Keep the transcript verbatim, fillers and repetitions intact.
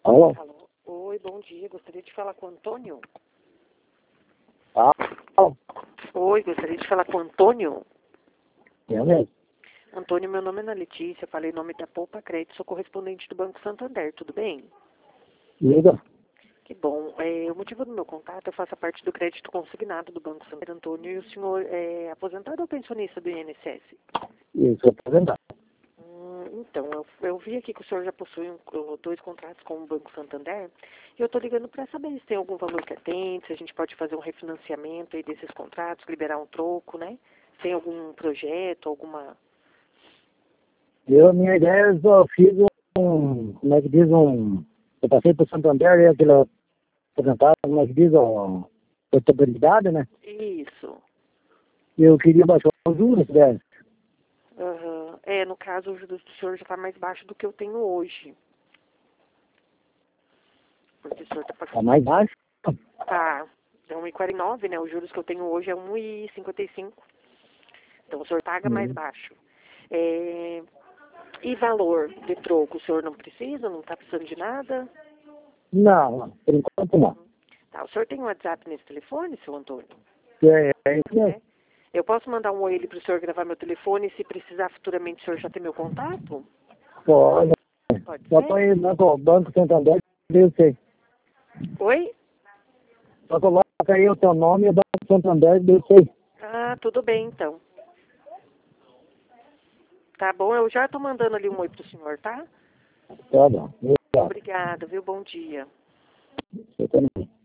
Alô? Alô? Oi, bom dia. Gostaria de falar com o Antônio. Alô? Oi, gostaria de falar com o Antônio. Eu mesmo. Antônio, meu nome é Ana Letícia, falei em nome da Poupa Crédito, sou correspondente do Banco Santander, tudo bem? Liga. Que bom. É, o motivo do meu contato, eu faço parte do crédito consignado do Banco Santander, Antônio, e o senhor é aposentado ou pensionista do I N S S? Isso, apresentar. Hum, então, eu, eu vi aqui que o senhor já possui um, dois contratos com o Banco Santander, e eu estou ligando para saber se tem algum valor que atende, se a gente pode fazer um refinanciamento aí desses contratos, liberar um troco, né? Tem algum projeto, alguma... Eu, minha ideia, eu só fiz um, como é que diz, um, eu passei por Santander, e aquele apresentado, como é que diz, a portabilidade, né? Isso. E eu queria baixar os juros, né? Aham. É, no caso, o juros do senhor já está mais baixo do que eu tenho hoje. Porque o senhor está Tá pagando... mais baixo. Tá, é um vírgula quarenta e nove, né? Os juros que eu tenho hoje é um vírgula cinquenta e cinco. Então, o senhor paga mais Hum. baixo. É... E valor de troco, o senhor não precisa, não está precisando de nada? Não, não, por enquanto não. Tá, o senhor tem um WhatsApp nesse telefone, seu Antônio? É, é isso mesmo. É. Eu posso mandar um oi para o senhor gravar meu telefone e se precisar futuramente o senhor já tem meu contato? Pode. Pode Só tô ser? aí no Banco Santander, eu sei. Oi? Só coloca aí o teu nome e o Banco Santander, eu sei. Ah, tudo bem então. Tá bom, eu já estou mandando ali um oi para o senhor, tá? Tá bom. Obrigado. Obrigada, viu? Bom dia. Eu também.